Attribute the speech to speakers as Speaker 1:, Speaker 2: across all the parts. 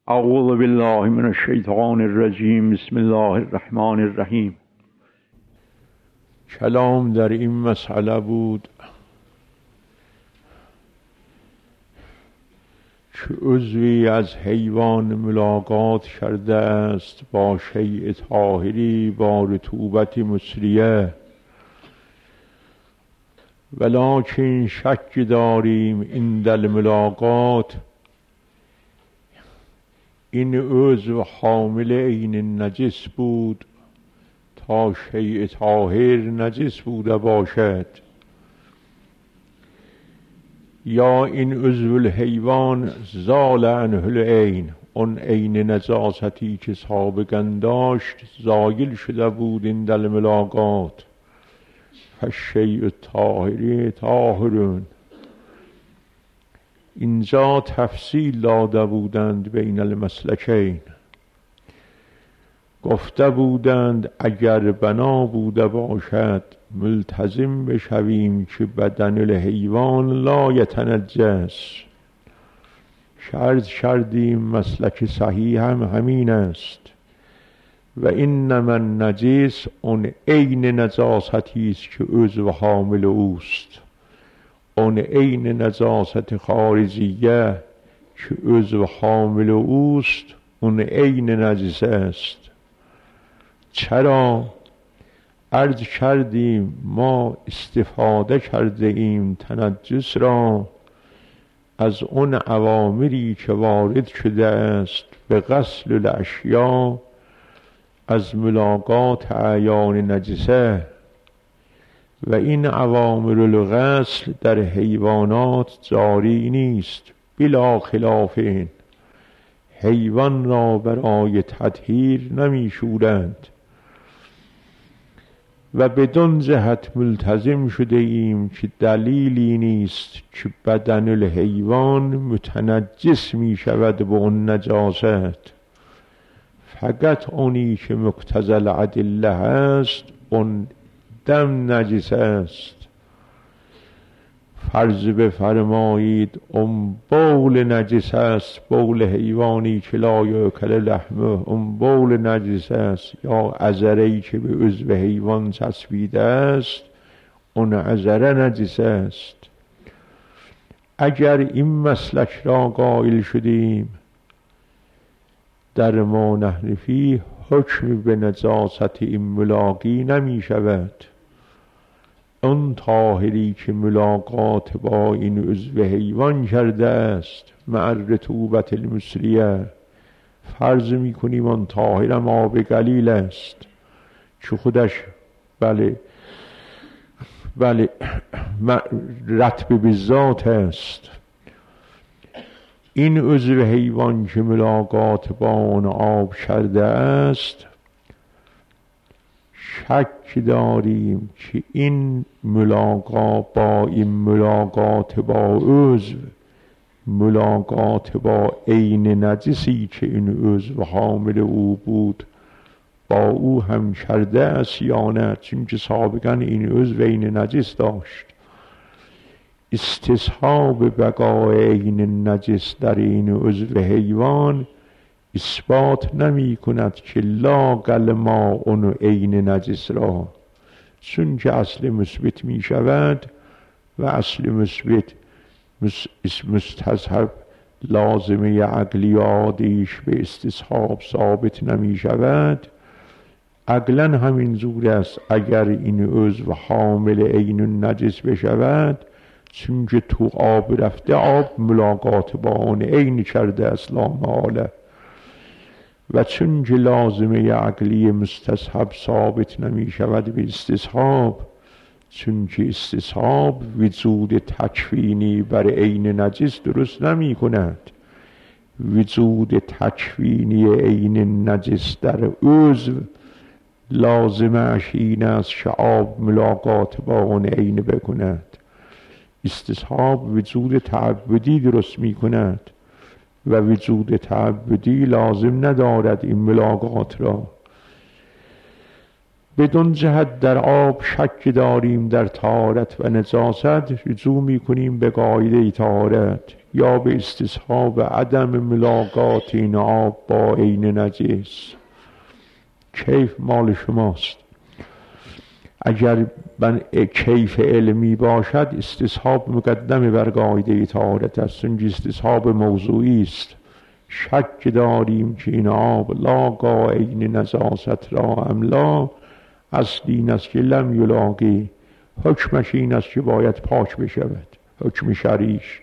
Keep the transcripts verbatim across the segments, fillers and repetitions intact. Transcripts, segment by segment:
Speaker 1: اعوذ بالله من الشیطان الرجیم. بسم الله الرحمن الرحیم. کلام در این مسئله بود که عضوی از حیوان ملاقات کرده است با شیء طاهری با رطوبت مصریه، ولکن شک داریم عند الملاقات این عضو حامل عین نجس بود تا شیء طاهر نجس بوده باشد، یا این عضو الحیوان زال عنه العین، اون عین نجاستی که سابقا داشت زایل شده بود عند الملاقات، فالشیء الطاهر طاهر. اینجا تفصیل داده بودند بین المسلکین، گفته بودند اگر بنا بوده باشد ملتزم بشویم که بدن الحیوان لا یتنجس، شرط شردیم مسلک صحیح هم همین است، و اینما النجس اون عین نجاستی است که عضو حامل اوست، اون عین نجاست خارجیه که عضو حامل اوست اون عین نجس است. چرا؟ عرض کردیم ما استفاده کرده ایم تنجس را از اون اوامری که وارد شده است به غسل الاشیاء از ملاقات اعیان نجسه، و این اوامر الغسل در حیوانات جاری نیست، بلا خلاف این حیوان را برای تطهیر نمی شورند، و بدون جهت ملتزم شده ایم که دلیلی نیست که بدن الحیوان متنجس می شود به اون نجاست، فقط اونی که مقتضی الادله است اون دم نجس است. فرض بفرمایید اون بول نجس است، بول حیوانی که لا یأکل لحمه اون بول نجس است، یا عذره‌ای که به عضو حیوان چسبیده است اون عذره نجس است. اگر این مسلک را قائل شدیم در ما نحن فیه حکم به نجاست این ملاقی نمی شود، اون طاهری که ملاقات با این عضو حیوان کرده است مع رطوبت المصریه، فرض می کنیم آن طاهرم آب قلیل است که خودش بله بله رطب بالذات است، این عضو حیوان که ملاقات با آن آب کرده است شک داریم که این ملاقات با این ملاقات با عضو ملاقات با عین نجسی که این عضو حامل او بود با او هم کرده است یا نه، چون که سابقا این عضو عین نجس داشت. استصحاب بقای عین نجس در این عضو حیوان اثبات نمی کند که لا قل ما اون عین نجس را، چون که اصل مثبت می شود و اصل مثبت مستصحب لازمه عقلی و عادیش به استصحاب ثابت نمی شود، عقلا همین زور است اگر این عضو حامل عین نجس بشود، چون که تو آب رفته آب ملاقات با آن عین کرده است لا محاله، و چون که لازمه عقلی مستصحب ثابت نمی شود به استصحاب، چون که استصحاب وجود تکوینی بر عین نجس درست نمی کند، وجود تکوینی عین نجس در عضو لازمش این است که آب ملاقات با آن عین بکند، استصحاب وجود تعبدی درست می کند و وجود تعبدی لازم ندارد این ملاقات را. بدون جهت در آب شک داریم در طهارت و نجاست، رجوع میکنیم به قاعده طهارت یا به استصحاب عدم ملاقات این آب با عین نجس. کیف مال شماست. اگر من کیف علمی باشد استصحاب مقدم بر قاعده طهارت است، چون استصحاب موضوعی است. شک داریم که این آب لاقا عین نجاست را املا، اصل این است که لم یلاقی، حکمش این است که باید پاک بشود، حکم شریش.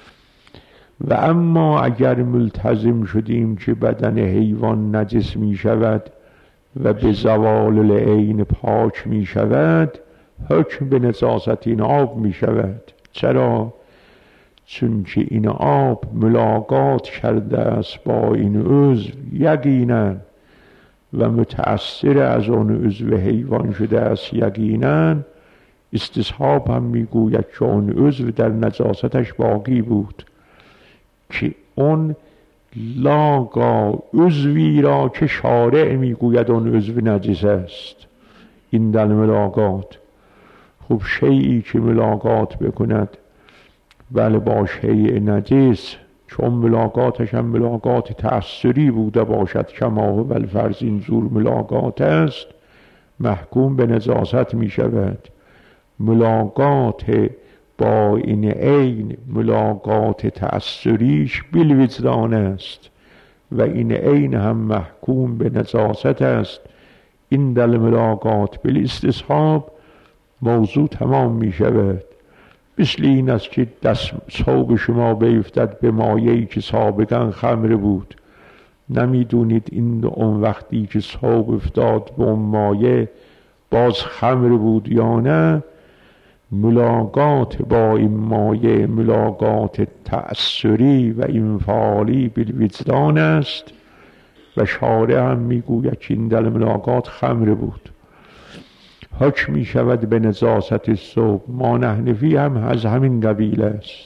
Speaker 1: و اما اگر ملتزم شدیم که بدن حیوان نجس می شود و به زوال العین پاک می شود، حکم به نجاست این آب می شود. چرا؟ چون که این آب ملاقات کرده است با این عضو یقینا و متأثر از اون عضو حیوان شده است یقینا. استصحاب هم میگوید که اون عضو در نجاستش باقی بود، که اون لاقا عضوی را که شارع میگوید اون عضو نجس است. این در ملاقات. خب شیئی که ملاقات بکند بله با شیء نجس، چون ملاقاتش هم ملاقات تأثری بوده باشد کما هو الفرض این زور ملاقات است، محکوم به نجاست می شود. ملاقات با این عین ملاقات تأثریش بالوجدان است و این عین هم محکوم به نجاست است. این در ملاقات بالاستصحاب موضوع تمام می شود. مثل این است که دست ثوب شما بیفتد به مایه‌ای که سابقا خمر بود، نمیدونید این اون وقتی که ثوب افتاد به اون مایه باز خمر بود یا نه. ملاقات با این مایه ملاقات تأثری و انفعالی بالوجدان است و شارع هم میگوید که این در ملاقات خمر بود، حکم می شود به نجاست ثوب. ما نحنفی هم از همین قبیل است.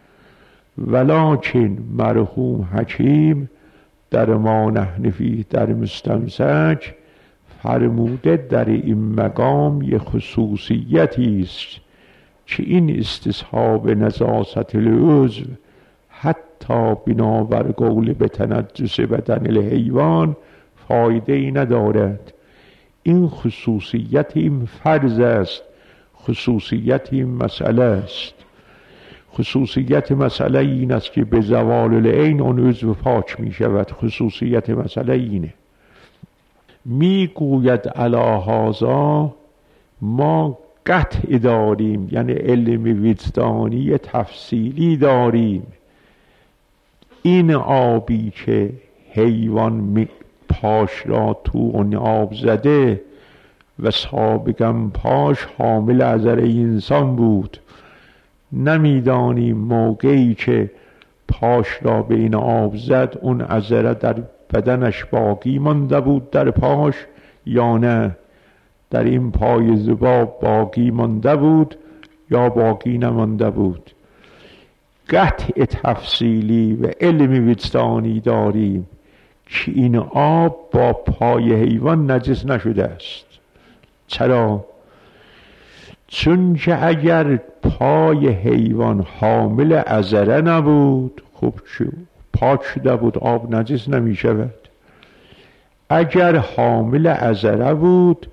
Speaker 1: ولکن مرحوم حکیم در ما نحنفی در مستمسک فرموده در این مقام یه خصوصیتی است که این استصحاب نجاست العضو حتی بنابر قول به تنجس بدن الحیوان فایده ای ندارد. این خصوصیت این فرض است، خصوصیت این مسئله است. خصوصیت مسئله این است که به زوال العین اون عضو پاک می شود. خصوصیت مسئله اینه. می گوید علی هذا ما قطع داریم، یعنی علم وجدانی تفصیلی داریم. این آبی که حیوان پاش را تو اون آب زده و سابقا پاش حامل عذره انسان بود، نمیدانیم موقعی که پاش را به این آب زد اون عذره در بدنش باقی مانده بود در پاش یا نه، در این پای ذباب باقی مانده بود یا باقی نمانده بود. قطع تفصیلی و علم وجدانی داریم که این آب با پای حیوان نجس نشده است. چرا؟ چون که اگر پای حیوان حامل عذره نبود خب پاک شده بود، آب نجس نمی شود. اگر حامل عذره بود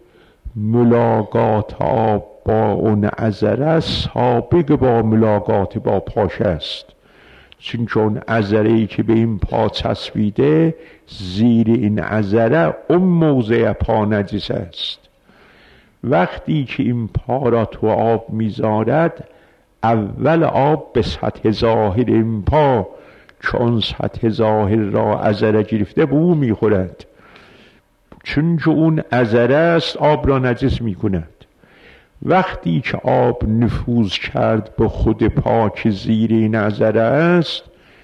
Speaker 1: ملاقات آب با اون عذره سابق با ملاقات با پاش است، چون چون عذره‌ای که به این پا چسبیده زیر این عذره اون موضع پا نجس است. وقتی که این پا را تو آب میذارد اول آب به سطح ظاهر این پا، چون سطح ظاهر را عذره گرفته به او میخورد، چون که اون عذره است آب را نجس میکند. وقتی که آب نفوذ کرد به خود پا که زیر این عذره است،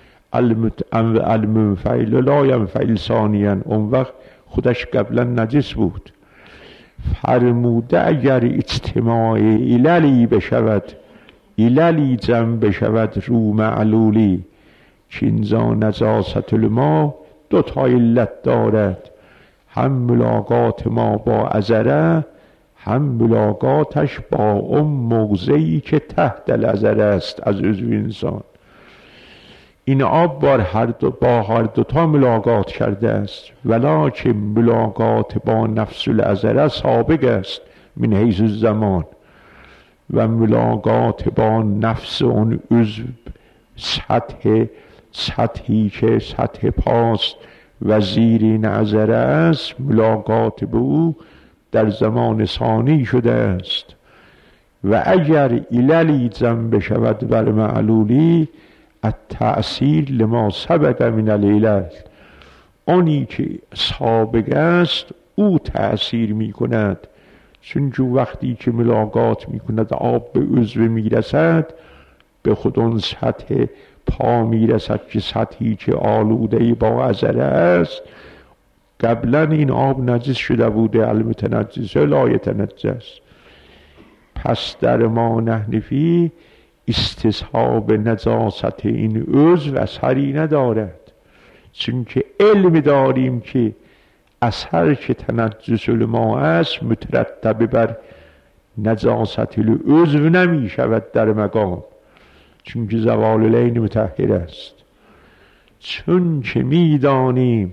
Speaker 1: المنفعل لا ینفعل ثانیا، اون وقت خودش قبلا نجس بود. فرموده اگر اجتماع عللی بشود، عللی جمع بشود رو معلولی، که اینجا نجاست الماء دو تا علت دارد، هم ملاقات ما با عذره هم ملاقاتش با اون موضعی که تحت نظر است از عضو انسان. این آب بار هر دو با هر دوتا ملاقات کرده است، ولکن ملاقات با نفس الازره سابق است من حیث الزمان، و ملاقات با نفس اون عضو سطح سطحی که سطح پاست و زیر نظر است، ملاقات به او در زمان ثانی شده است. و اگر عللی زن بشود بر معلولی التأثیر لما سبق من العلل، آنی که سابق است او تأثیر می کند، چون وقتی که ملاقات می کند آب به عضو می رسد به خود اون سطح پا می رسد که سطحی که آلوده با عذره است. قبلا این آب نجس شده بوده، المتنجس لا یتنجس. پس در ما نحنفی استصحاب نجاست این عضو اثری ندارد، چون که علم داریم که اثر که تنجس الماء است مترتب بر نجاست العضو نمی شود در مقام، چون که زوال العین مطهر است. چون که می دانیم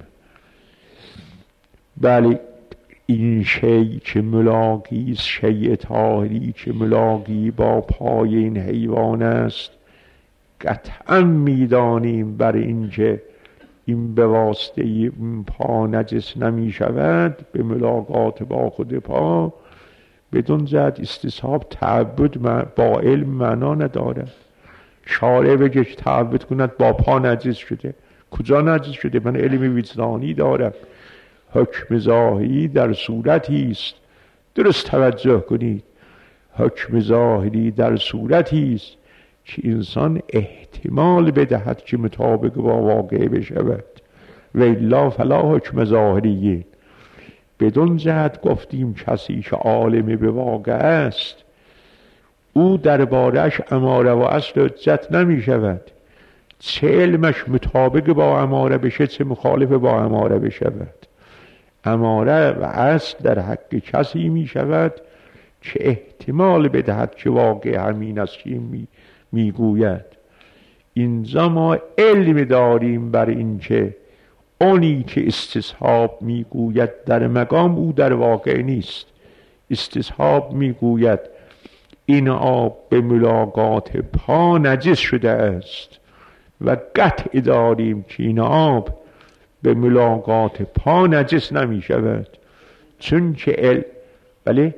Speaker 1: بله این شیء که ملاقی است، شیء طاهری که ملاقی با پای این حیوان است، قطعا می دانیم بر این که این به واسطه این پا نجس نمی شود به ملاقات با خود پا. بدون جهت استصحاب تعبد با علم معنا ندارد. شارع بگه که تعبد کند با پا نجس شده، کجا نجس شده؟ من علم وجدانی دارم. حکم ظاهری در صورتی است، درست توجه کنید، حکم ظاهری در صورتی است که انسان احتمال بدهد که مطابق با واقع بشود، و الا فلا حکم ظاهریه. بدون جهت گفتیم کسی که عالم به واقع است او دربارش اماره و اصل حجت نمی شود، چه علمش مطابق با اماره بشه چه مخالف با اماره بشود. اماره و اصل در حق کسی می شود که احتمال بدهد که واقع همین است که می می گوید. اینجا ما علم داریم بر این که اونی که استصحاب می گوید در مقام او در واقع نیست. استصحاب می گوید این آب به ملاقات پا نجس شده است و قطع داریم که این آب به ملاقات پا نجس نمی شود، چون که ال... بله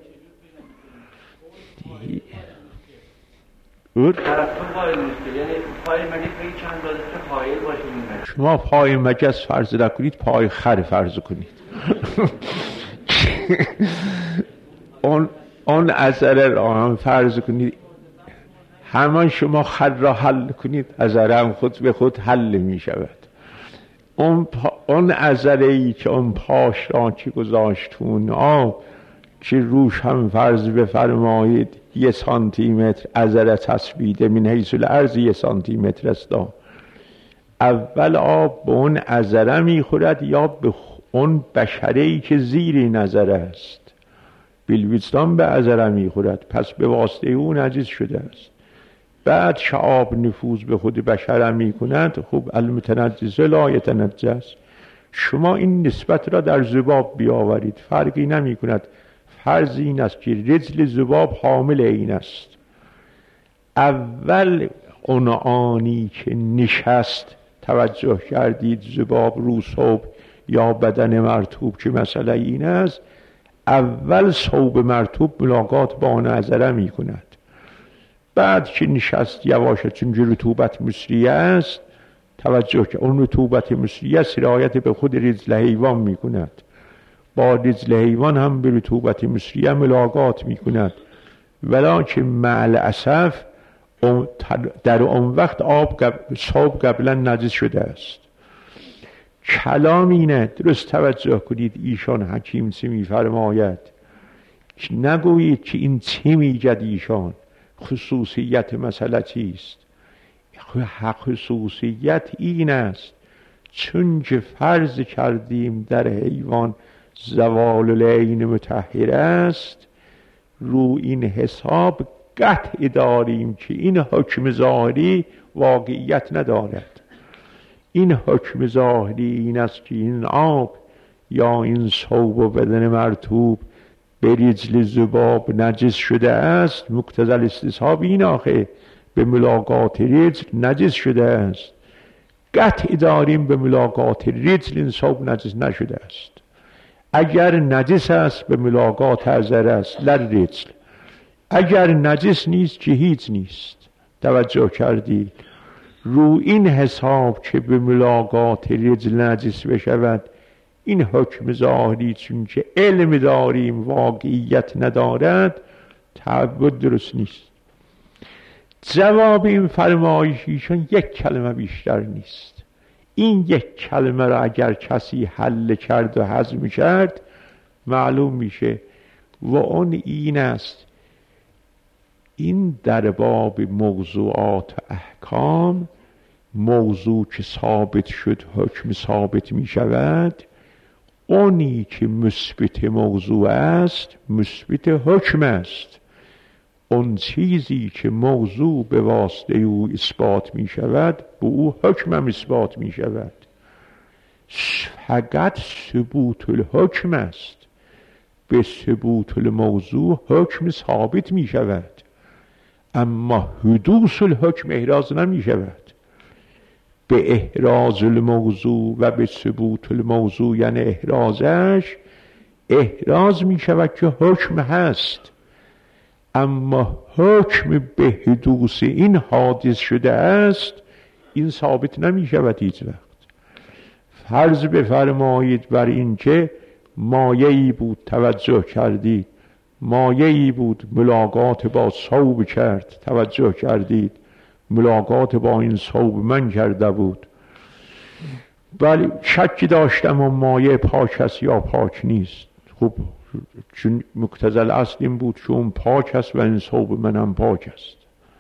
Speaker 2: طرف تو قائل نیست، یعنی پای مگه پای چند دازه که حائل باشه.
Speaker 1: شما پای مگس فرض نکنید، پای خر فرض کنید. اون اون اثر را هم فرض کنید، همان شما خر را حل کنید، اثر هم خود به خود حل می شود. اون پا اون ای که اون پاش را که گذاشتون آب که روش هم فرض بفرمایید یه سانتی متر عذره تثبیته من حیث الارض یه سانتی متر است. اول آب به اون عذره میخورد یا به اون بشره‌ای که زیر نظر است؟ بالوجدان به عذره میخورد، پس به واسطه اون نجس شده است. بعد که آب نفوذ به خود بشر میکند، خب المتنجس لا یتنجس. شما این نسبت را در ذباب بیاورید، فرقی نمی کند. فرض این است که رجل ذباب حامل این است. اول اون آنی که نشست توجه کردید ذباب رو ثوب یا بدن مرطوب که مسئله این است، اول ثوب مرطوب ملاقات با آن عذره می کند. بعد که نشست یواشه، چون رطوبت مصریه است، توجه که اون رطوبت مصریه سرایت به خود رجل حیوان می کند، با رجل حیوان هم به رطوبت مصریه ملاقات می کند. ولکن مع الاسف در اون وقت آب ثوب قبلا نجس شده است. کلام اینه، درست توجه کنید. ایشان حکیم چه می فرماید؟ نگویید که این چه می گد ایشان، خصوصیت مسئله چیست؟ خصوصیت این است چون که فرض کردیم در حیوان زوال العین مطهر است، رو این حساب قطع داریم که این حکم ظاهری واقعیت ندارد. این حکم ظاهری این است که این آب یا این ثوب و بدن مرطوب به رجل ذباب نجس شده است. مقتضی الاستصحاب این آخه به ملاقات رجل نجس شده است. قطع داریم به ملاقات رجل این ثوب نجس نشده است. اگر نجس است به ملاقات حضر است لر رجل، اگر نجس نیست که هیچ نیست. توجه کردید؟ رو این حساب که به ملاقات رجل نجس بشود این حکم ظاهری چون که علم داریم واقعیت ندارد تعبد درست نیست. جواب این فرمایشیشون یک کلمه بیشتر نیست. این یک کلمه را اگر کسی حل کرد و هضم کرد معلوم میشه و اون این است: این در باب موضوعات و احکام موضوع که ثابت شد حکم ثابت می شود، اونی که مثبت موضوع است مثبت حکم است. اون چیزی که موضوع به واسطه او اثبات می شود به او حکم هم اثبات می شود. فقط ثبوت الحکم است. به ثبوت الموضوع حکم ثابت می شود، اما حدوث الحکم احراز نمی شود. به احراز الموضوع و به ثبوت الموضوع یعنی احرازش احراز می شود که حکم هست، اما حکم به حدوث این حادث شده است این ثابت نمی شود هیچ وقت. فرض بفرمایید بر این که مایه‌ای بود، توجه کردید، مایه‌ای بود ملاقات با ثوب کرد، توجه کردید، ملاقات با این ثوب من کرده بود، ولی شکی داشتم اون مایه پاک است یا پاک نیست. خب چون مقتضی الاصل این بود که اون پاک است و این ثوب منم پاک است.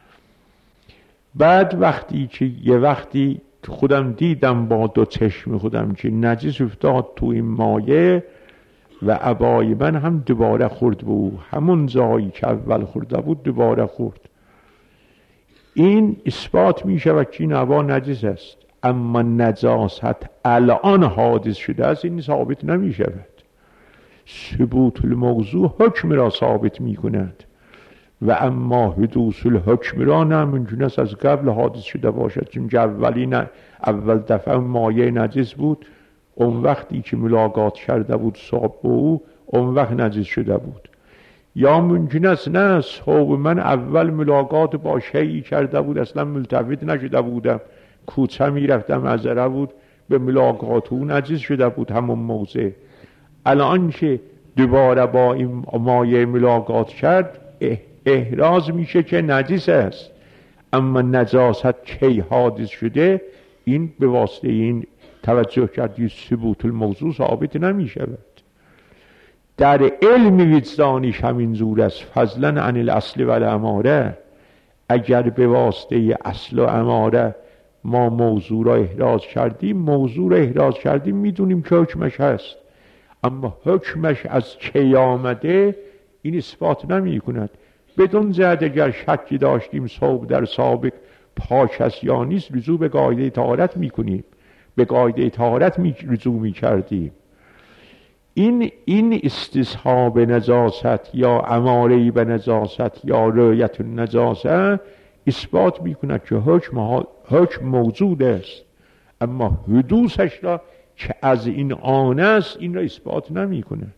Speaker 1: بعد وقتی که یه وقتی خودم دیدم با دو چشم خودم که نجس افتاد تو این مایه و عبای من هم دوباره خورد بود، همون جایی که اول خورده بود دوباره خورد، این اثبات می شود که این عبا نجس است. اما نجاست الان حادث شده است این ثابت نمی شود. ثبوت الموضوع حکم را ثابت می کند و اما حدوث الحکم را نه ممکن است از قبل حادث شده باشد، چون اولی نه اول دفعه مایه نجس بود، اون وقتی که ملاقات کرده بود صاحب او اون وقت نجس شده بود. یا ممکن است نه صاحب من اول ملاقات با شیعی کرده بود اصلا ملتفت نشده بودم، کوچه می رفتم معذره بود به ملاقات او نجس شده بود همون موضع. الان که دوباره با این مایه ملاقات کرد احراز میشه که نجس است، اما نجاست کی حادث شده این به واسطه این توجه کردی ثبوت الموضوع ثابت نمی شود. در علم وجدانیش همین زور است، فضلا عن الاصل و الاماره. اگر به واسطه اصل و اماره ما موضوع را احراز کردیم، موضوع را احراز کردیم میدونیم که حکمش هست، اما حکمش از کی آمده این اثبات نمی کند. بدون زد اگر شکی داشتیم ثوب در سابق پاک است یا نیست رجوع به قاعده طهارت میکنیم، به قاعده طهارت می رجوع میکردیم. این این استصحاب نجاست یا اماره به نجاست یا رؤیت النجاسه اثبات میکند که حکم حکم موجود است، اما حدوثش را که از این آن است این را اثبات نمی کند.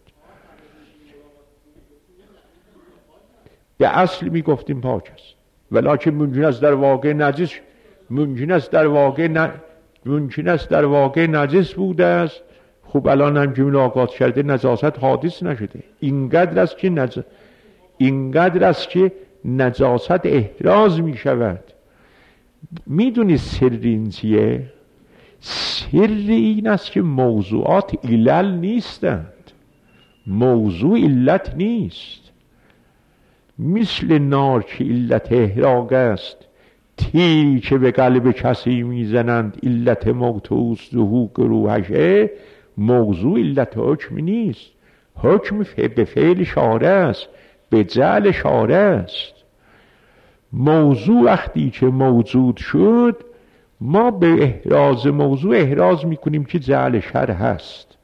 Speaker 1: به اصل می گفتیم پاک است، ولیکن ممکن است در واقع نجس، ممکن است در واقع ن... ممکن است در واقع نجس بوده است. خب الان هم که ملاقات کرده نجاست حادث نشده. اینقدر است که نج... اینقدر است که نجاست احراز می شود. میدونی سر این چیه؟ سر این است که موضوعات علل نیستند، موضوع علت نیست. مثل نار که علت احراق است، تیری که به قلب کسی میزنند علت موت و ظهور روحشه، موضوع علت حکم نیست. حکم به فعل شارع است، به جعل اشاره است. موضوع وقتی که موجود شد ما به احراز موضوع احراز میکنیم که جعل شر هست،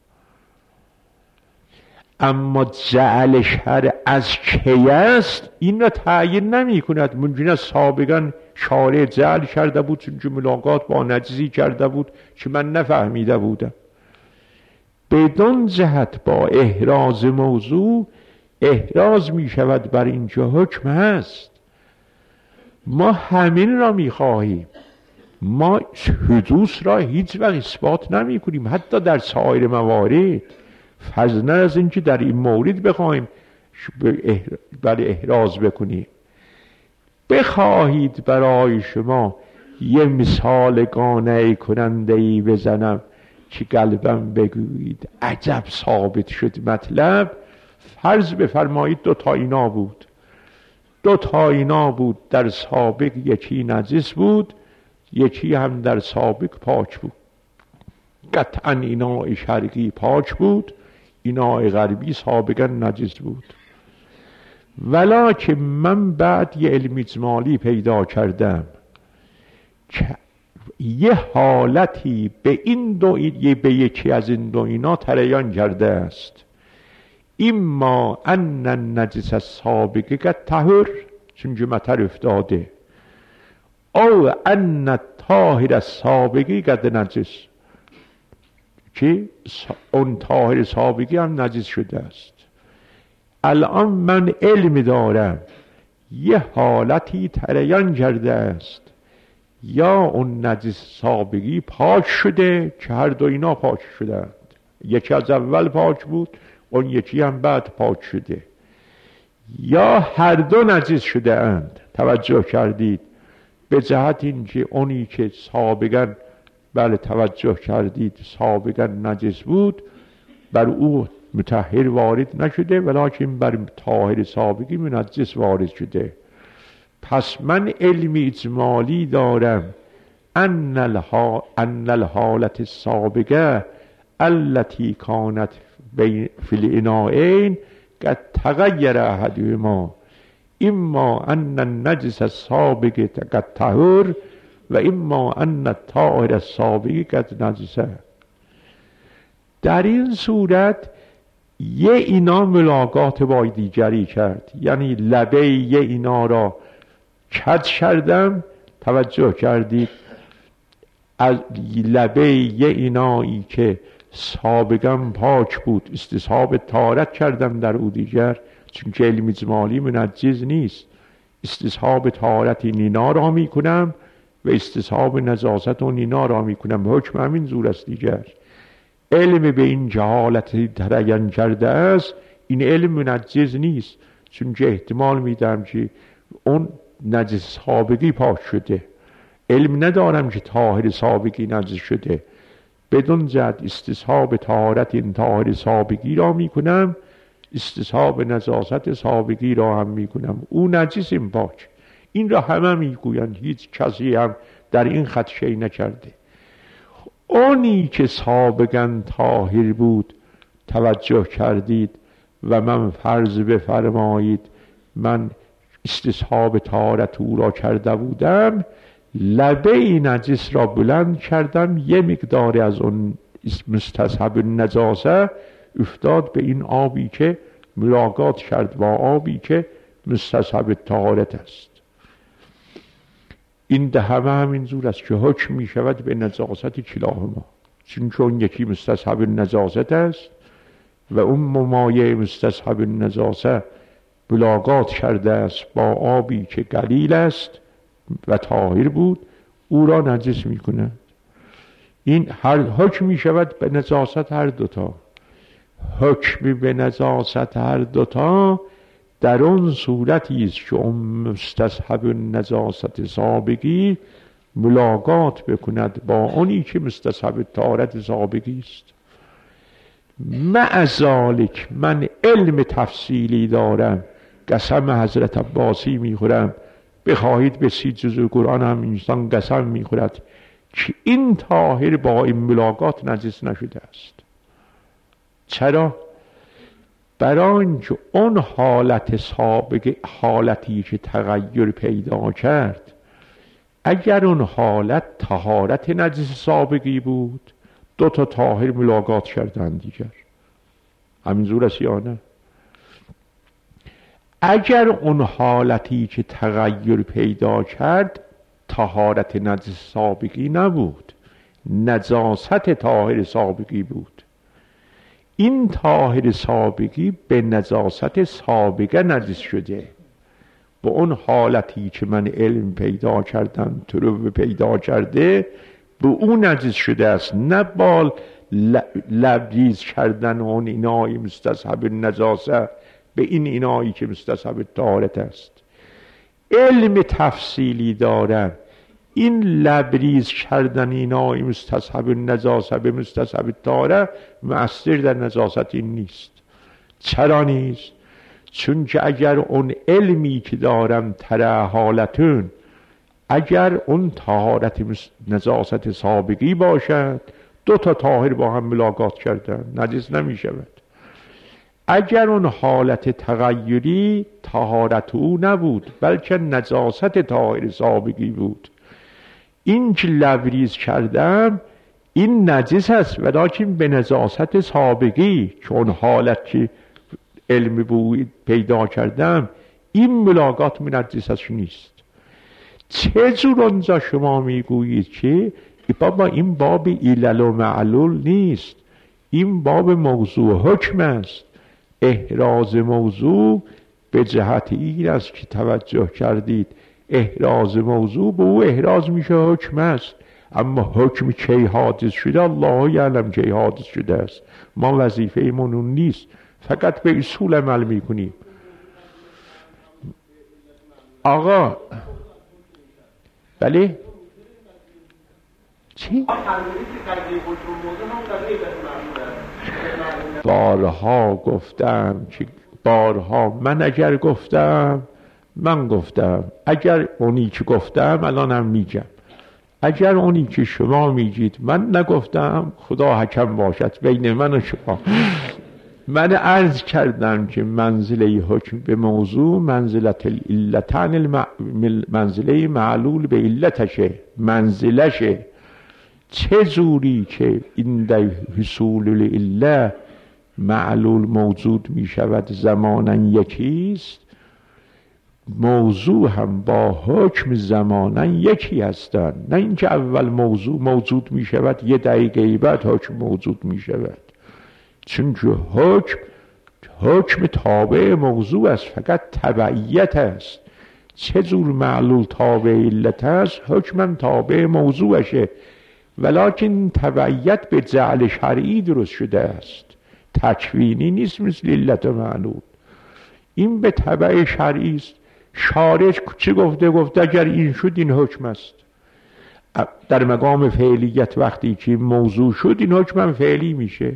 Speaker 1: اما جعل شر از کی است این را تعیین نمی کند. ممکن است سابقا شارع جعل کرده بود چون که ملاقات با نجسی کرده بود که من نفهمیده بودم. بدون جهت با احراز موضوع احراز می شود بر اینجا حکم هست. ما همین را می خواهیم. ما حدوث را هیچ وقت اثبات نمی کنیم حتی در سایر موارد، فضلا از اینکه در این مورد بخواهیم برای احراز بکنیم. بخواهید برای شما یه مثال قانع کننده ای بزنم که قلبم بگویید عجب ثابت شد مطلب. فرض بفرمایید دو تا اینا بود، دو تا اینا بود، در سابق یکی نجس بود یکی هم در سابق پاک بود. قطعا اینای شرقی پاک بود، اینای غربی سابقا نجس بود. ولکن من بعد یه علم اجمالی پیدا کردم که یه حالتی به این دو یه به یکی از این دو اینا تریان کرده است. اما ان النجس السابق قد طهر، چون که مطر افتاده، او ان الطاهر السابق قد نجس، که اون طاهر سابقی هم نجس شده است. الان من علم دارم یه حالتی تریان کرده است، یا اون نجس سابقی پاک شده که هر دو اینا پاک شدند، یکی از اول پاک بود اون یکی هم بعد پاک شده، یا هر دو نجس شده اند. توجه کردید به جهت اینکه اونی که سابقا بله توجه کردید سابقا نجس بود بر او مطهر وارد نشده، ولکن بر طاهر سابقی منجس وارد شده. پس من علمی اجمالی دارم ان الها ان الحالت السابقه التي كانت فی الاناءین قد تغیر احدهما، اما ان النجس السابق قد طهر و اما ان الطاهر السابق قد نجسه. در این صورت یه اینا ملاقات با دیگری کرد، یعنی لبه یه اینا را کج کردم. توجه کردید از لبه یه اینایی که سابقا پاک بود استصحاب طهارت کردم در او دیگر، چون که علم اجمالی منجز نیست. استصحاب طهارت این اینا را میکنم و استصحاب نجاست اون اینا را میکنم. حکم همین زور است دیگر. علم به این جهالتی تریان کرده است، این علم منجز نیست، چون که احتمال میدم که اون نجس سابقی پاک شده. علم ندارم که طاهر سابقی نجس شده. بدون جد استصحاب طهارت این طاهر سابقی را میکنم، استصحاب نجاست سابقی را هم میکنم. او نجس این پاک. این را همه میگویند، هیچ کسی هم در این خط شی نکرده. اونی که سابقا طاهر بود توجه کردید و من فرض بفرمایید من استصحاب طهارت او را کرده بودم، لبه نجس را بلند کردم، یه مقدار از اون مستصحب نجاسه افتاد به این آبی که ملاقات کرد با آبی که مستصحب طهارت است. این ده همه همین زور است که حکم می شود به نجاست کلاهما، چون چون یکی مستصحب نجاست است و اون ممایع مستصحب نجاسه ملاقات کرده است با آبی که قلیل است و طاهر بود، او را نجس می کند. این هر حکم می شود به نجاست هر دوتا. حکم به نجاست هر دوتا در اون صورتی است که اون مستصحب نجاست سابقی ملاقات بکند با اونی که مستصحب طهارت سابقی است. مع ذالک من علم تفصیلی دارم، قسم حضرت عباسی میخورم، بخواهید به سی جزء قرآن هم انسان قسم میخورد که این طاهر با این ملاقات نجس نشده است. چرا؟ برای اینکه اون حالت سابقه حالتی که تغییر پیدا کرد، اگر اون حالت طهارت نجس سابقی بود، دو تا طاهر ملاقات کردن دیگر، همین زور است یا نه؟ اگر اون حالتی که تغییر پیدا کرد طهارت نجس سابقی نبود، نجاست طاهر سابقی بود، این طاهر سابقی به نجاست سابقه نجس شده، با اون حالتی که من علم پیدا کردم تروب پیدا کرده به اون نجس شده است، نه با لبریز کردن اون اینای مستصحب نجاسه به این اینایی که مستصحب طهارت است. علم تفصیلی دارم، این لبریز کردن اینای مستصحب نجاسه به مستصحب طهارت مؤثر در نجاست این نیست. چرا نیست؟ چون که اگر اون علمی که دارم تره حالتون، اگر اون طهارت نجاست سابقی باشد، دو تا طاهر با هم ملاقات کردن نجس نمی شود. اگر اون حالت تغییری طهارت او نبود بلکه نجاست طاهر سابقی بود، این که لبریز کردم این نجس است ولیکن به نجاست سابقی، چون حالت که علم بوی پیدا کردم این ملاقات منجسش نیست. چه جور اونجا شما میگویید که بابا این باب علل و معلول نیست، این باب موضوع حکم است. احراز موضوع به جهت این است که توجه کردید، احراز موضوع به او احراز میشه حکم است، اما حکم کی حادث شده الله یعلم کی حادث شده است، ما وظیفه ایمون اون نیست، فقط به اصول عمل میکنیم. آقا بله چی؟ بارها گفتم که بارها من اگر گفتم من گفتم اگر اونی که گفتم الان هم میگم، اگر اونی که شما میگید من نگفتم خدا حکم باشد بین من و شما. من عرض کردم که منزله حکم به موضوع منزلت العلتان الم... منزله معلول به علتشه، منزلشه. چه جوری که این در حصول العله معلول موجود می شود زمانا یکیست، موضوع هم با حکم زمانا یکی هستند، نه اینکه اول موضوع موجود می شود یه دقیقه بعد حکم موجود می شود، چون که حکم حکم تابع موضوع است، فقط تبعیت است. چه جور معلول تابع علت است، حکم تابع موضوعشه، ولکن تبعیت به جعل شرعی درست شده است، تکوینی نیست مثل علت و معلول. این به تبع شرعی است. شارع چه گفته؟ گفته اگر این شد این حکم است. در مقام فعلیت وقتی که موضوع شد این حکم فعلی میشه،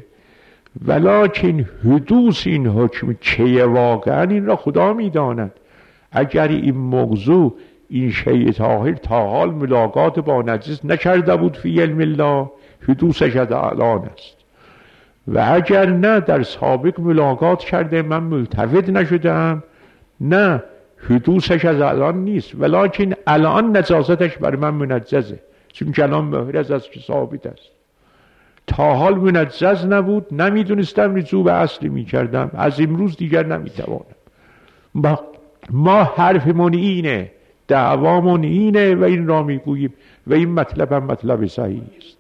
Speaker 1: ولکن حدوث این حکم چیه واقعا این را خدا میداند. اگر این موضوع این شیء طاهر تا حال ملاقات با نجس نکرده بود فی علم الله، حدوثش از الان است، و اگر نه در سابق ملاقات کرده من ملتفت نشدم، نه حدوثش از الان نیست، ولکن الان نجاستش بر من منجزه، چون کلام محرز است که ثابت است. تا حال منجز نبود، نمیدونستم، رجوع به اصل میکردم، از امروز دیگر نمیتوانم. ما, ما حرفمون اینه، دعوامون اینه و این را میگوییم و این مطلب هم مطلب صحیح است.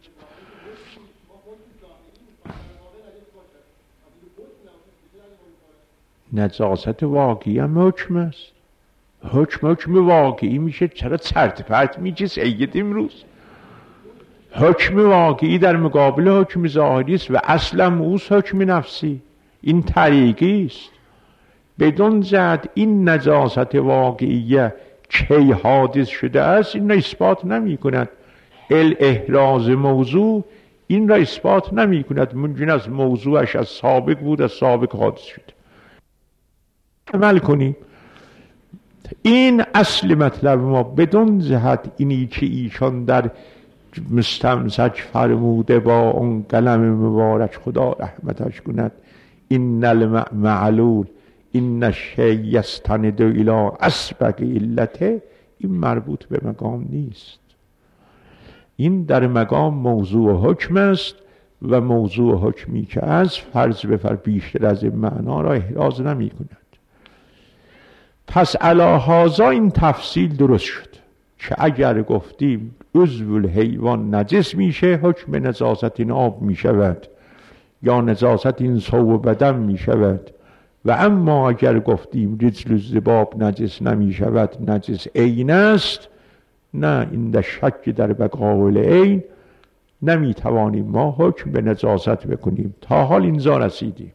Speaker 1: نجاست واقعی هم حکم است. حکم حکم واقعی میشه، چرا چرت پرت میگه سید امروز؟ حکم واقعی در مقابل حکم ظاهری است و اصلا اوست حکم نفسی. این طریقی است. بدون زد این نجاست واقعیه کی حادث شده است این را اثبات نمی کند. الاحراز موضوع این را اثبات نمی کند. ممکن است موضوعش از سابق بود، از سابق حادث شده. عمل کنیم. این اصل مطلب ما. بدون جهت اینی که ایشان در مستمسک فرموده با اون قلم مبارک خدا رحمتش کند، این الماء معلول این الشیء یستند الی اسبق علته، این مربوط به مقام نیست. این در مقام موضوع حکم است و موضوع حکمی که از فرض به فرض بیشتر از این معنا را احراز نمی کند. پس علی هذا این تفصیل درست شد که اگر گفتیم عضو الحیوان نجس میشه، حکم نجاست این آب میشود یا نجاست این ثوب بدن میشود. و اما اگر گفتیم رجل الذباب نجس نمیشود، نجس عین است، نه، این در شک در بقاء العین نمیتوانیم ما حکم به نجاست بکنیم. تا حال اینجا رسیدیم.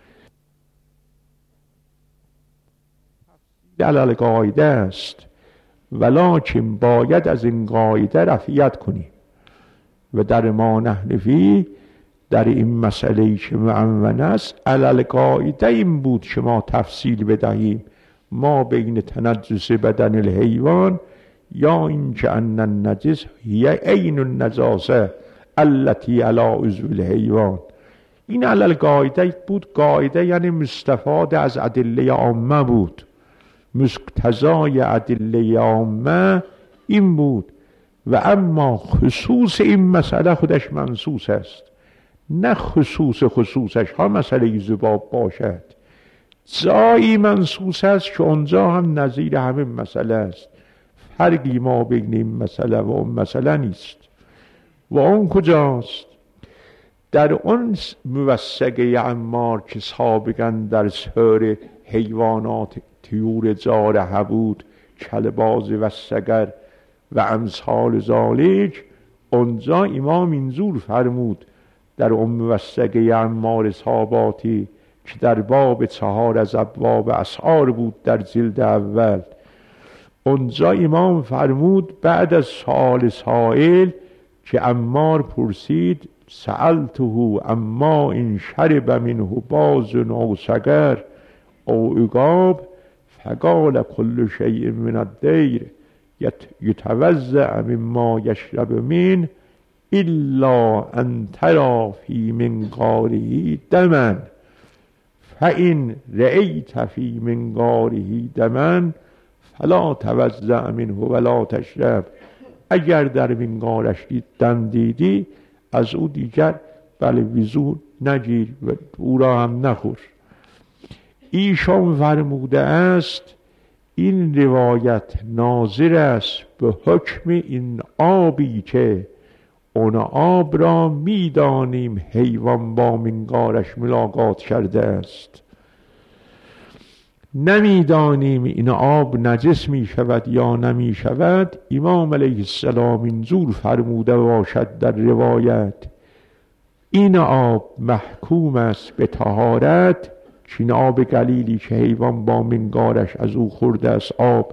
Speaker 1: دلال قاعده است، ولکن باید از این قاعده رفعیت کنیم. و در ما نحن فی، در این مسئله که معون است، علل قاعده این بود که ما تفصیل بدهیم ما بین تنجس بدن الحیوان یا این که ان النجس هی عین النجاسه التی علی عضو الحیوان. این علل قاعده بود. قاعده یعنی مستفاد از ادله عامه بود، مقتضای ادله عامه این بود. و اما خصوص این مسئله خودش منصوص است، نه خصوص خصوصش ها مسئله ذباب باشد. جایی منصوص است که اونجا هم نظیر همین مسئله است، فرقی ما بین این مسئله و اون مسئله نیست. و اون کجاست؟ در اون موثقه عمار که سابقا در سایر حیوانات طیور جارحه بود، کلباز و سگر و امثال ذالک، اونجا امام اینجور فرمود در اون موثقه عمار صحاباتی که در باب چهار از ابواب اسعار بود در جلد اول، اونجا امام فرمود بعد از سؤال سائل که عمار پرسید سألته اما این شرب منه باز او سگر او عقاب فقال کل شیء من الدیر یتوضأ مما یشرب من الا ان تری فی منقاره دما فإن رأیت فی منقاره دما فلا توضأ منه ولا تشرب. اگر در منقارش دم دیدی از او دیگر بله وضو نگیر و او را هم نخور. ایشان فرموده است این روایت ناظر است به حکم این آبی که اون آب را میدانیم حیوان با منقارش ملاقات کرده است، نمیدانیم این آب نجس می شود یا نمی شود. امام علیه السلام اینجور فرموده باشد در روایت این آب محکوم است به طهارت، چین آب قلیلی که حیوان با منقارش از او خورده است آب،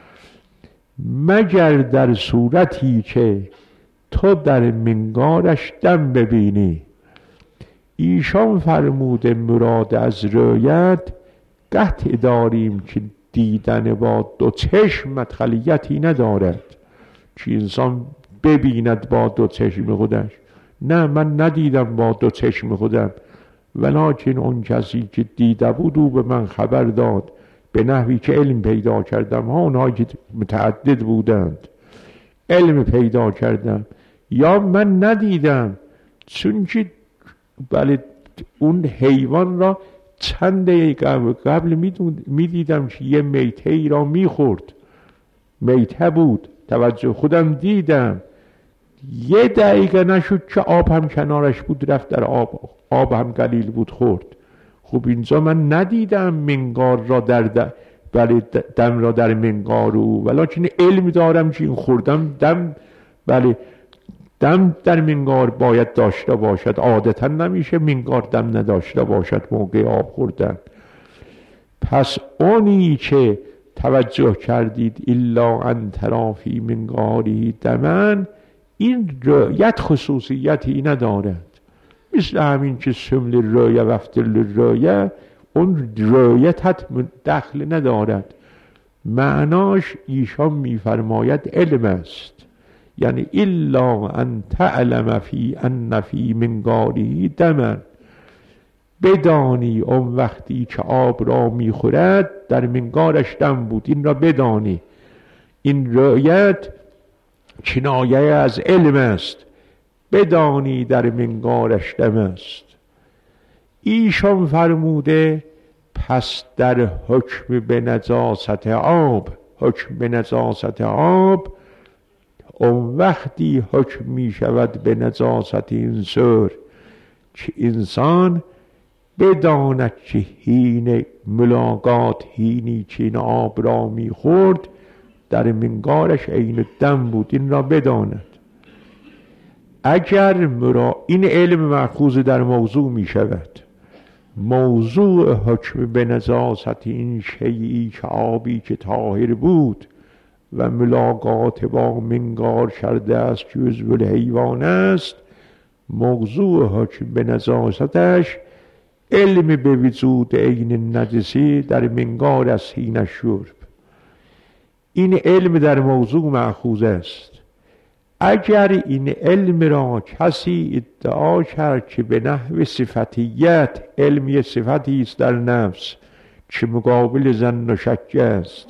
Speaker 1: مگر در صورتی که تو در منقارش دم ببینی. ایشان فرموده مراد از روایت قطع داریم که دیدن با دو چشم مدخلیتی ندارد، که انسان ببیند با دو چشم خودش. نه، من ندیدم با دو چشم خودم، ولکن اون کسی که دیده بود او به من خبر داد به نحوی که علم پیدا کردم. ها اونهایی که متعدد بودند علم پیدا کردم، یا من ندیدم چون که بله اون حیوان را چند دقیقه قبل میدیدم که یه میته ای را میخورد، میته بود، توجه خودم دیدم، یه دقیقه نشد که آب هم کنارش بود رفت در آب، آب هم قلیل بود خورد. خب اینجا من ندیدم منقار را در دم, بله دم را در منقار او، ولیکن علم دارم که این خوردم دم، بله دم در منقار باید داشته باشد، عادتا نمیشه منقار دم نداشته باشد موقع آب خوردن. پس اونی که توجه کردید الا ان تری فی منقاره دمن، این رؤیت خصوصیتی ندارد، مثل همین که شمل رؤیه و افتل رؤیه، اون رؤیتت دخل ندارد. معناش ایشان میفرماید علم است، یعنی الا ان تعلم فی ان فی منقاره دما، بدانی اون وقتی که آب را میخورد در منگارش دم بود. این را بدانی. این رؤیت کنایه از علم است. بدانی در منگارش دم است. ایشان فرموده پس در حکم به نجاست آب، حکم به نجاست آب اون وقتی حکم می شود به نجاست این سر که انسان بداند که حین ملاقات، حینی که این آب را می خورد در منگارش عین دم بود. این را بداند. اگر مرا این علم مأخوذ در موضوع می شود، موضوع حکم به نجاست این شیئی که آبی که طاهر بود و ملاقات با منگار کرده است که عضو الحیوان است، موضوع حکم به نجاستش علم به وجود عین نجسی در منگار است حین شرب. این علم در موضوع مأخوذ است. اگر این علم را کسی ادعا کرد که به نحو صفتیت، علمی صفتی است در نفس که مقابل ظن و شک است،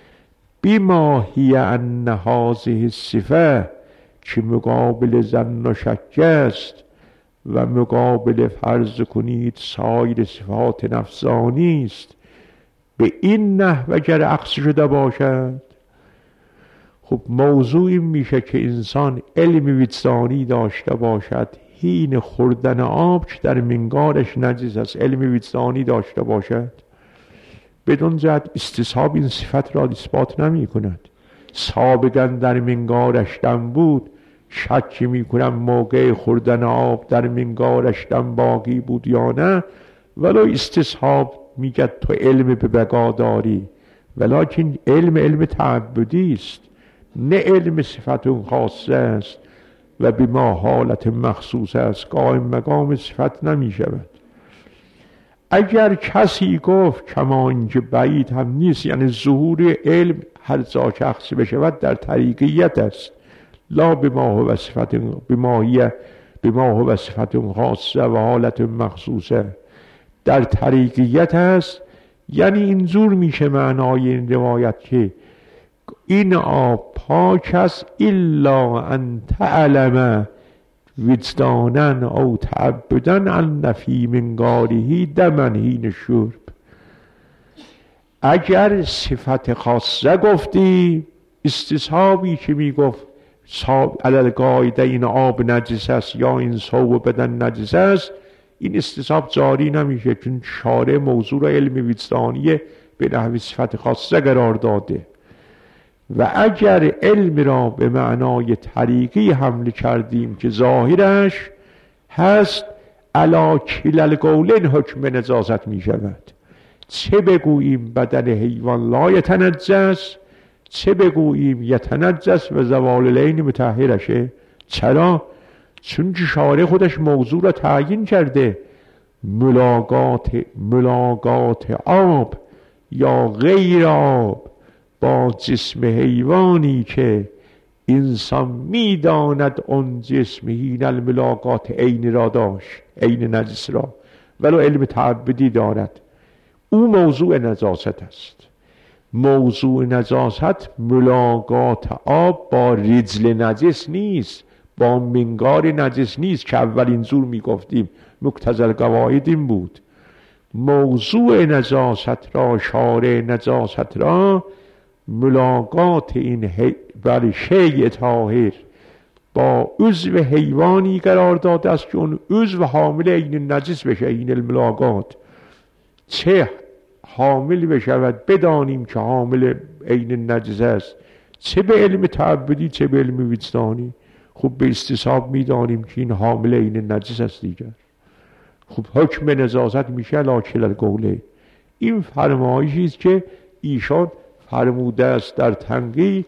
Speaker 1: بما هی ان هذه الصفه که مقابل ظن و شک است و مقابل فرض کنید سایر صفات نفسانی است، به این نحو اگر عکس شده باشد، خب موضوع این میشه که انسان علم وجدانی داشته باشد حین خوردن آب که در منگارش نجس است، علم وجدانی داشته باشد. بدون جهت استصحاب این صفت را اثبات نمی کند. سابقا در منگارش دم بود، شک می کنم موقع خوردن آب در منگارش دم باقی بود یا نه، ولو استصحاب میگه تو علم به بقا داری، ولیکن علم علم تعبدی است، نه علم صفت خاصه است و به ما حالت مخصوص است، قائم مقام صفت نمی شود. اگر کسی گفت کما اینکه بعید هم نیست، یعنی ظهور علم هر جا که عکس بشود در طریقیت است، لا به ما هو صفت بماهیه به ما هو صفت خاصه و حالت مخصوصه، در طریقیت است. یعنی اینجور میشه معنای این روایت که این آب پاک است الا ان تعلم وجدانا او تعبدا ان فی منگاره دما حین شرب. اگر صفت خاصه گفتی، استصحابی که میگفت علل قاعده این آب نجس است یا این ثوب بدن نجس است، این استصحاب جاری نمیشه، چون شارع موضوع را علم وجدانی به نحو صفت خاصه قرار داده. و اگر علم را به معنای طریقی حمل کردیم که ظاهرش هست، علی کلا القولین حکم به نجاست می شود. چه بگوییم بدن حیوان لا یتنجس، چه بگوییم یتنجس و زوال العین مطهرشه. چرا؟ چون شارع خودش موضوع را تعیین کرده. ملاقات ملاقات آب یا غیر آب با جسم حیوانی که انسان میداند اون جسم حین الملاقات عین را داشت، عین نجس را، ولو علم تعبدی دارد، او موضوع نجاست است. موضوع نجاست ملاقات آب با رجل نجس نیست، با منگار نجس نیست که اول اینجور میگفتیم، مقتضی القواعد این بود. موضوع نجاست را، شارع نجاست را، ملاقات این بر شیء طاهر با عضو حیوانی قرار داده است که اون عضو حامل عین نجس بشه. این الملاقات چه حامل بشود بدانیم که حامل عین نجس است، چه به علم تعبدی چه به علم وجدانی. خب به استصحاب میدانیم که این حامل عین نجس است دیگر. خب حکم نجاست میشه لا کلا القولین. این فرمایشی است که ایشان فرموده است در تنقیح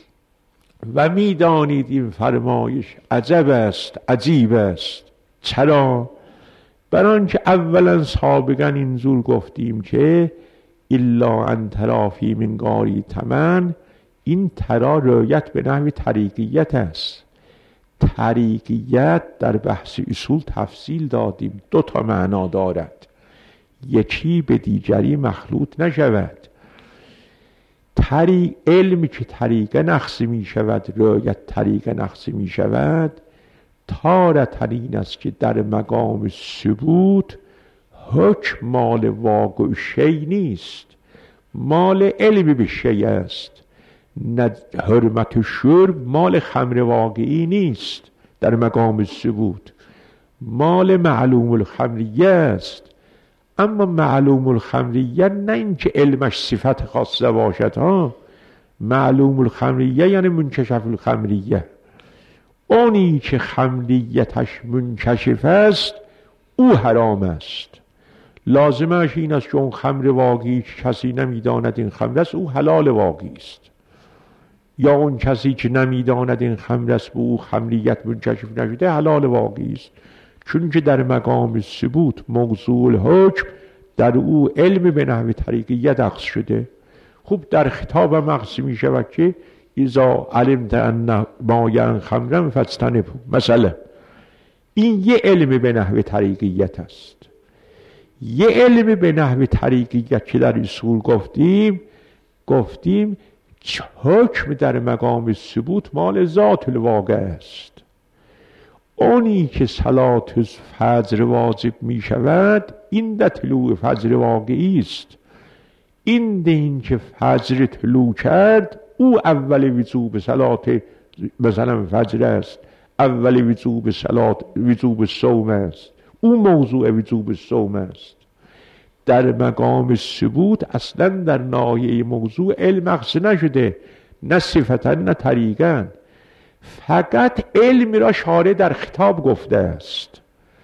Speaker 1: و میدانید این فرمایش عجب است، عجیب است. چرا؟ برای آنکه اولا سابقا اینجور گفتیم که الا ان تری فی منگاری تمن، این ترا رعایت به نحو طریقیت است. طریقیت در بحث اصول تفصیل دادیم، دو تا معنا دارد. یکی به دیگری مخلوط نشود. طریق علمی که طریق نقص می شود رایت طریق نقص می شود تارتن این است که در مقام ثبوت حکم مال واقع شی نیست، مال علم به شی است. حرمت شرب مال خمر واقعی نیست در مقام ثبوت، مال معلوم الخمریه است. اما معلوم الخمریه نه اینکه علمش صفت خاصه باشد ها، معلوم الخمریه یعنی منکشف الخمریه، اونی که خمریتش منکشف است او حرام است. لازمش این است که اون خمر واقعی که کسی نمیداند این خمر است او حلال واقعی است، یا اون کسی که نمیداند این خمر است به او خمریت منکشف نشده حلال واقعی است. چون که در مقام ثبوت موضوع الحکم در او علم به نحو طریقیت اخذ شده. خوب در خطاب هم اخذ می شود که اذا علمت ان مایع خمرا فاجتنبه، مثلا این یه علم به نحو طریقیت است. یه علم به نحو طریقیت که در اصول گفتیم گفتیم حکم در مقام ثبوت مال ذات الواقع است. اونی که صلات فجر واجب می شود این در طلوع فجر واقعی است. این دین که فجر طلوع کرد او اول وجوب صلات مثلا فجر است، اول وجوب صلات وجوب صوم است، او موضوع وجوب صوم است. در مقام ثبوت اصلا در ناحیه موضوع علم اخذ نشده، نه صفتا نه طریقا، فقط علم را شارع در خطاب گفته است.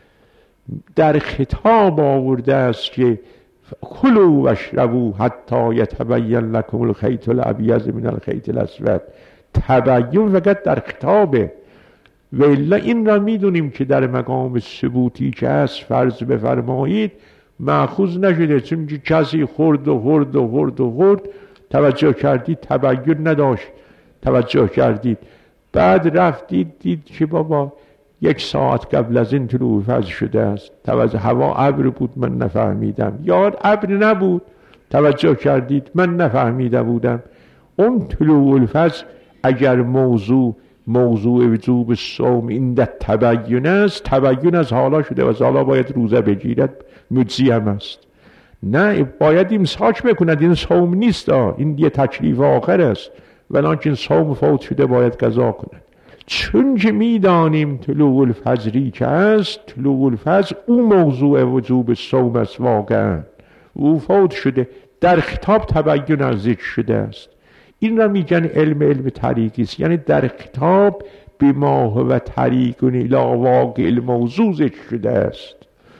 Speaker 1: در خطاب آورده است که کلوا واشربوا حتی یتبین لکم الخیط الابیض من الخیط الاسود. تبین فقط در خطابه، و الا این را میدونیم که در مقام ثبوتی که هست فرض بفرمایید مأخوذ نشده، چون که کسی خورد و خورد و خورد و خورد توجه کردید تبین نداشت، توجه کردید بعد رفتید دید که بابا یک ساعت قبل از این طلوع فجر شده است، توجه هوا ابر بود من نفهمیدم، یا ابر نبود توجه کردید من نفهمیده بودم. اون طلوع الفجر اگر موضوع موضوع وجوب صوم این در تبین است، تبین از حالا شده و از حالا باید روزه بگیرد، مجزی هم است. نه باید امساک بکند، این صوم نیست، این یه تکلیف آخر است، ولکن صوم فوت شده باید قضا کند. چون که میدانیم طلوع الفجری که است، طلوع الفجر او موضوع وجوب صوم است، واقعا او فوت شده، در خطاب تبین از ذکر شده است. این را میگن علم علم طریقی است، یعنی در خطاب به ما هو طریق الی واقع الموضوع ذکر شده است.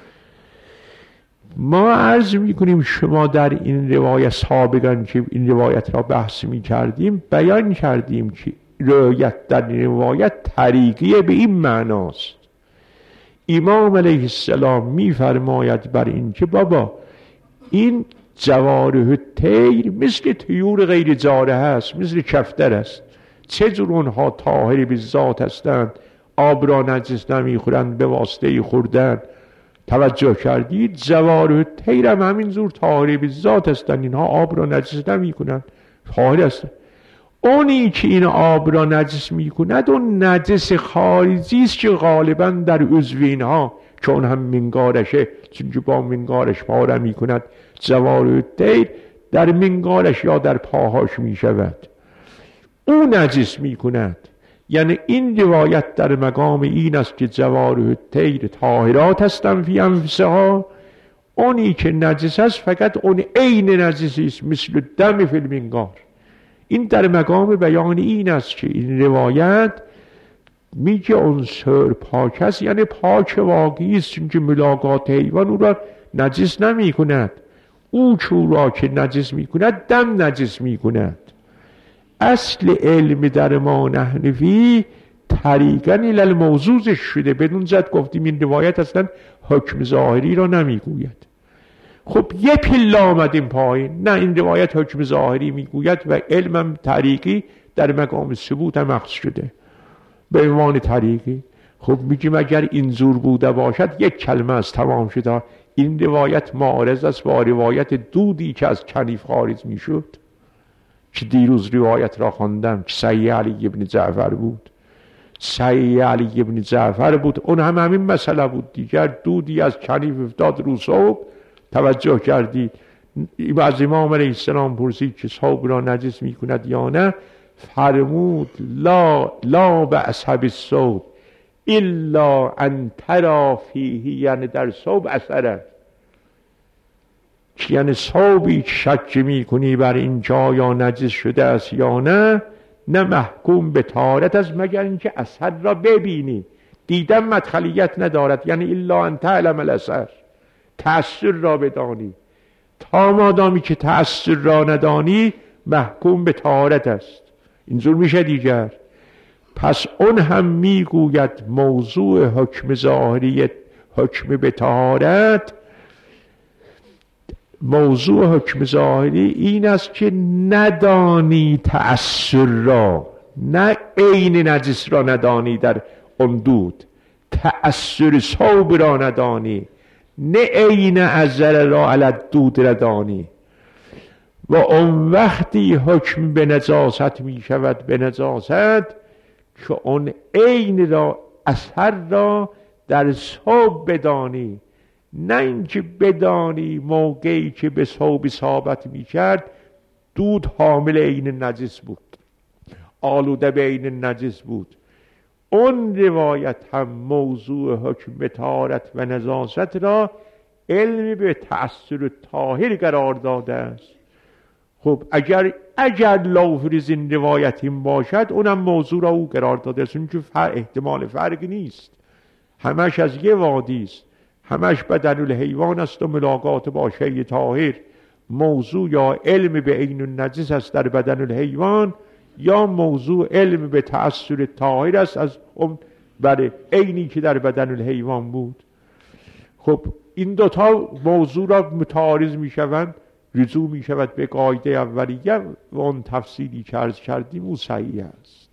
Speaker 1: ما عرض میکنیم شما در این روایت سابقا که این روایت را بحث میکردیم بیان کردیم که روایت در این روایت طریقیه به این معناست. امام علیه السلام میفرماید بر این که بابا این جوارح الطیر مثل طیور غیر جارحه است، مثل کفتر است، چجور اونها طاهر بالذات هستند، آب را نجس نمیخورند به واسطه خوردن. توجه کردید جوارح الطیر هم همین زور طاهر بالذات هستند، اینها آب را نجس نمیکنند، طاهر هستند. اونی که این آب را نجس میکند اون نجس خارجی است که غالبا در عضو اینها چون هم منگارشه، چون که با منگارش پاره میکند، جوارح الطیر در منگارش یا در پاهاش میشود، او نجس میکند. یعنی این روایت در مقام این است که جوارح الطیر طاهرات هستند فی انفسها، اونی که نجس است فقط اون عین نجسی است، مثل دم فی المنگار. این در مقام بیان این است که این روایت میگه عنصر پاک است، یعنی پاک واقعی است، چون که ملاقات حیوان او را نجس نمی کند، او چون را که نجس می کند دم نجس می کند. اصل علم در ما نحنفی طریقاً الی الموضوع شده، بدون زد گفتیم این روایت اصلا حکم ظاهری را نمی گوید. خب یه پله آمدیم پایین، نه این روایت حکم ظاهری میگوید و علمم طریقی در مقام ثبوت هم اخذ شده به عنوان طریقی. خب میگیم اگر این زور بوده باشد یک کلمه از تمام شده، این روایت معارض است با روایت دودی که از کنیف خارج میشد که دیروز روایت را خواندم که صحیح علی ابن جعفر بود. صحیح علی ابن جعفر بود، اون هم همین مسئله بود دیگر. دودی از کنیف افتاد رو صبح، توجه کردید از امام علیه السلام پرسید که صبح را نجس میکند یا نه، فرمود لا لا بأس بالصوب الا ان تری فیه، یعنی در صوب اثره، یعنی صوبی شک میکنی بر این جا یا نجس شده است یا نه، نه محکوم به طهارت است مگر اینکه اثر را ببینی. دیدن مدخلیت ندارد، یعنی الا ان تعلم الاثر، تأثیر را بدانی. تا مادامی که تأثیر را ندانی محکوم به طهارت است. اینجور میشه دیگر. پس اون هم میگوید موضوع حکم ظاهری، حکم به طهارت، موضوع حکم ظاهری این است که ندانی تأثیر را، نه عین نجس را ندانی در اون دود، تأثیر صوب را ندانی، نه عین اثر را علی دود ندانی. و اون وقتی حکم به نجاست می شود به نجاست که اون عین را، اثر را در صوب بدانی، نه اینکه بدانی موقعی که به صوب ثابت می کرد دود حامل عین نجس بود، آلوده به عین نجس بود. اون روایت هم موضوع حکم به طهارت و نجاست را علم به تأثیر طاهر قرار داده است. خب اگر اگر لوفریز این روایت این باشد اونم موضوع را او قرار داده است، چون احتمال فرق نیست، همش از یه وادی است، همش بدن الحیوان است و ملاقات با شیء طاهر. موضوع یا علم به عین النجس است در بدن الحیوان، یا موضوع علم به تأثیر طاهر است از اون برای عینی که در بدن الحیوان بود. خب این دوتا موضوع را متعارض می شوند، رجوع می شود به قاعده اولیه و اون تفصیلی که عرض کردیم او صحیح است.